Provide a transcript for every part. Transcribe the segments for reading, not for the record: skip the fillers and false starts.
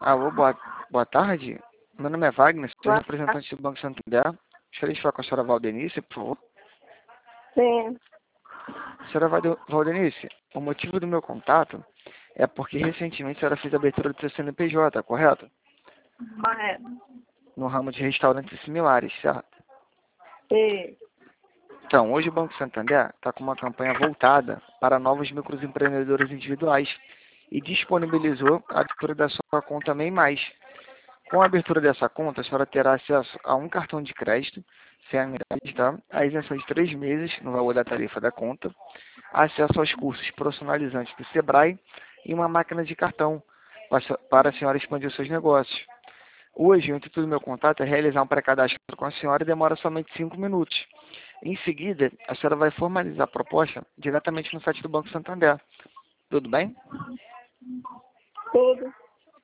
Alô, boa tarde. Meu nome é Wagner, sou Boa representante do Banco Santander. Gostaria de falar com a senhora Valdenice, por favor. Sim, Senhora Valdenice, o motivo do meu contato é porque recentemente a senhora fez a abertura do seu CNPJ, correto? correto. No ramo de restaurantes similares, certo? Sim. Então, hoje o Banco Santander está com uma campanha voltada para novos microempreendedores individuais e disponibilizou a abertura da sua conta MEI+. Com a abertura dessa conta, a senhora terá acesso a um cartão de crédito, sem anuidade, tá? A isenção de 3 meses no valor da tarifa da conta, acesso aos cursos profissionalizantes do Sebrae e uma máquina de cartão para a senhora expandir os seus negócios. Hoje, o intuito do meu contato é realizar um pré-cadastro com a senhora e demora somente 5 minutos. Em seguida, a senhora vai formalizar a proposta diretamente no site do Banco Santander. Tudo bem? Tudo.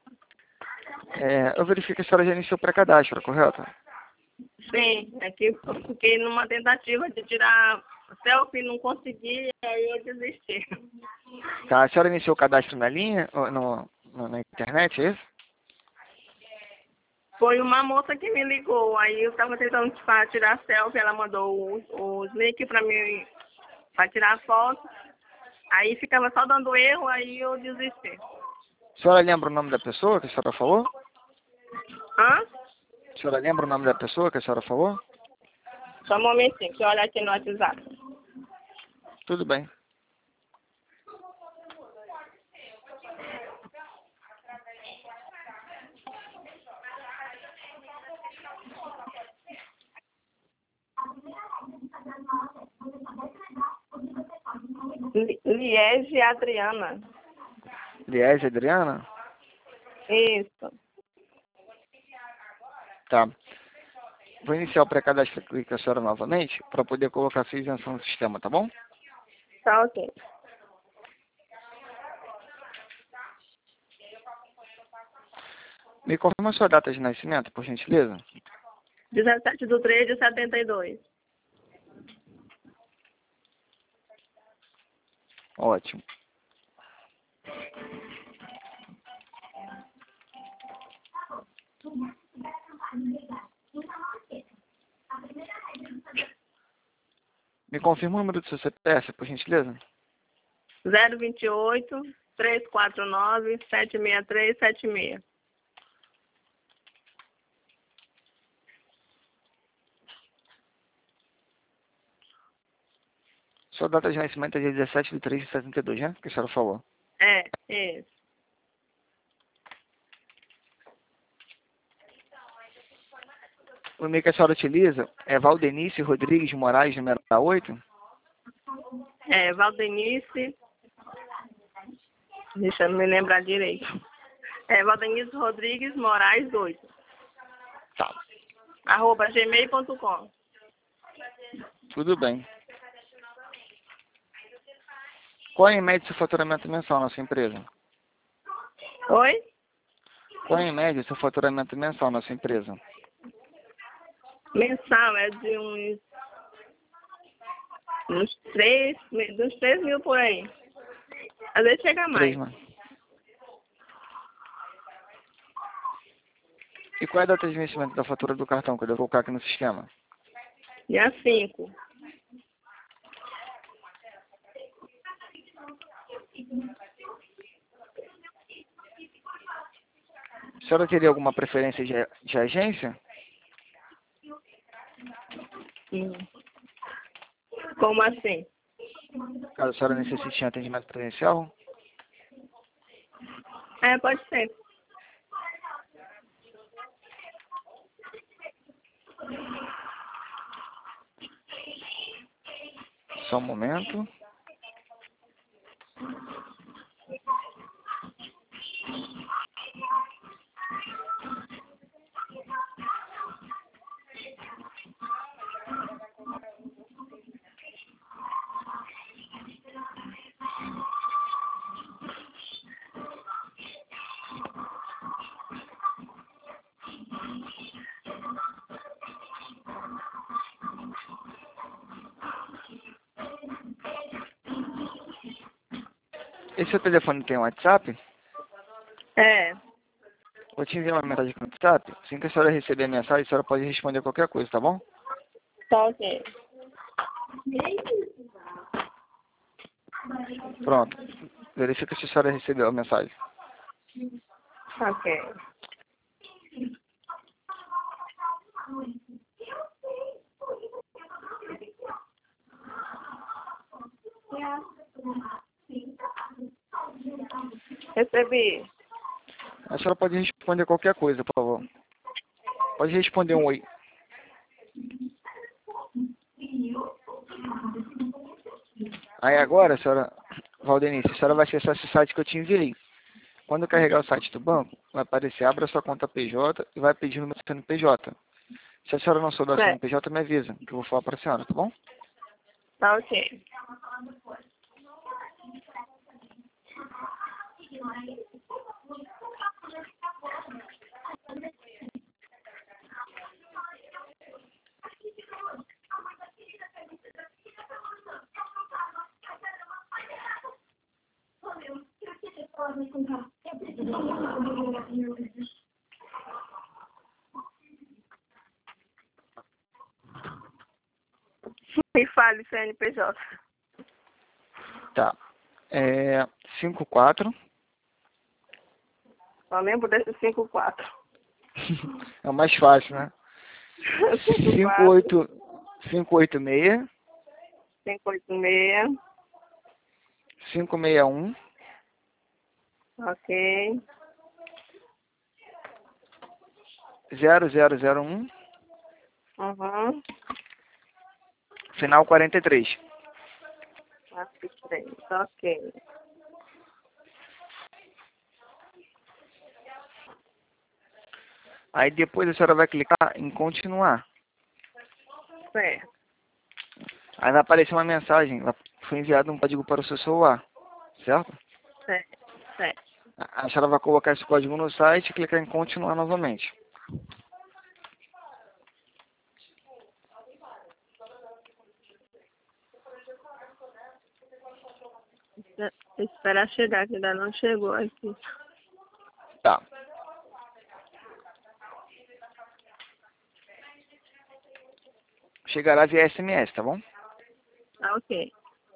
Eu verifico que a senhora já iniciou o pré-cadastro, correto? Sim. É que eu fiquei numa tentativa de tirar selfie, não consegui, aí eu desisti. Tá, a senhora iniciou o cadastro na linha, ou na internet, é isso? Foi uma moça que me ligou, aí eu estava tentando tirar selfie, ela mandou os links para mim para tirar foto, aí ficava só dando erro, aí eu desisti. A senhora lembra o nome da pessoa que a senhora falou? Hã? A senhora lembra o nome da pessoa que a senhora falou? Só um momentinho, deixa eu olhar aqui no WhatsApp. Tudo bem. Liege Adriana. Liege, Adriana? Isso. Tá. Vou iniciar o pré-cadastro aqui com a senhora novamente para poder colocar a sua isenção no sistema, tá bom? Tá ok. Me confirma a sua data de nascimento, por gentileza. 17/3/72. Ótimo. Me confirma o número do seu CPF, por gentileza. 028-349-76376. Sua data de nascimento é dia 17/3/72, né? Que a senhora falou. É, isso. O e-mail que a senhora utiliza é Valdenice Rodrigues Moraes, número 8? É, Valdenice. Deixa eu me lembrar direito. É, Valdenice Rodrigues Moraes 8. Tá. @gmail.com. Tudo bem. Qual é em média o seu faturamento mensal na sua empresa? Oi? Qual é em média o seu faturamento mensal na sua empresa? Mensal é de uns 3 mil por aí. Às vezes chega mais. 3, mano. E qual é a data de vencimento da fatura do cartão que eu devo colocar aqui no sistema? Dia 5. A senhora teria alguma preferência de agência? Como assim? Caso a senhora necessite de atendimento presencial? É, pode ser. Só um momento. Esse seu telefone tem WhatsApp? É. Vou te enviar uma mensagem aqui no WhatsApp. Assim que a senhora receber a mensagem, a senhora pode responder qualquer coisa, tá bom? Tá ok. Pronto. Verifica se a senhora recebeu a mensagem. Ok. Recebi. A senhora pode responder qualquer coisa, por favor. Pode responder um oi. Aí agora, senhora Valdenice, a senhora vai acessar esse site que eu te enviei. Quando carregar o site do banco, vai aparecer, abra sua conta PJ e vai pedir o número do CNPJ. Se a senhora não souber o Certo. CNPJ, me avisa, que eu vou falar para a senhora, tá bom? Tá ok. Me fale, CNPJ. Tá. 54. Só lembro desse 54. É o mais fácil, né? 54, 586 586, 561 ok. 0001 Uhum. final 43. 43, ok. Aí depois a senhora vai clicar em continuar. Certo, Aí vai aparecer uma mensagem. Foi enviado um código para o seu celular. Certo? certo, certo. A senhora vai colocar esse código no site e clicar em continuar novamente. Esperar chegar, que ainda não chegou aqui. Tá. Chegará via SMS, tá bom? Tá ok.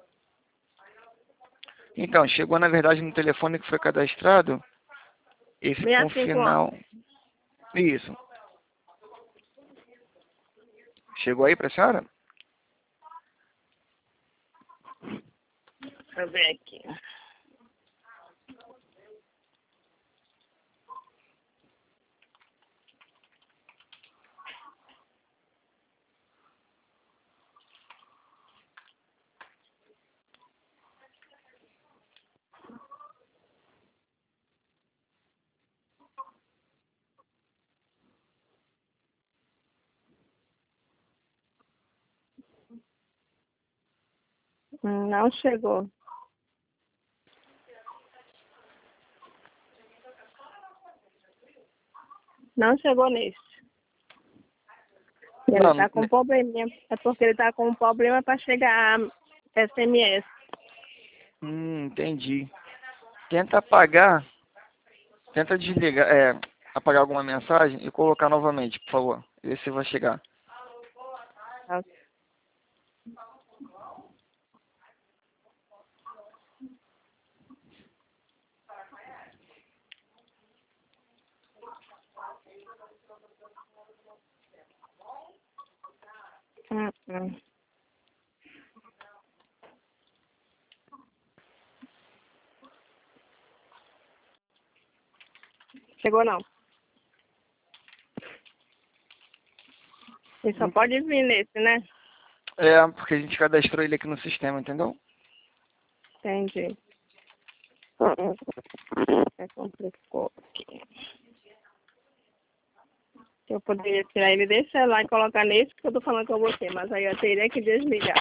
Então, chegou na verdade no telefone que foi cadastrado. Esse com 651. final... Isso. Chegou aí pra senhora? Deixa eu ver aqui. Não chegou. Não chegou nesse. Ele Não, está com probleminha. É porque ele está com um problema para chegar a SMS. entendi. Tenta apagar, tenta desligar, apagar alguma mensagem e colocar novamente, por favor. Vê se vai chegar. Hum. Chegou não. Ele só pode vir nesse, né? É, porque a gente cadastrou ele aqui no sistema, entendeu? Entendi. É complicou aqui. Eu poderia tirar ele desse celular e colocar nesse que eu tô falando com você, mas aí eu teria que desligar.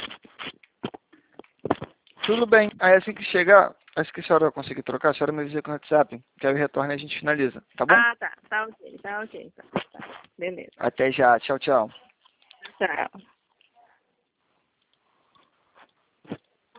Tudo bem. Aí assim que chegar, acho que a senhora conseguir trocar, a senhora me avisa com o WhatsApp, que aí eu retorno e a gente finaliza, tá bom? Ah, tá. Tá ok, tá ok. Tá. Beleza. Até já. Tchau, tchau. Tchau.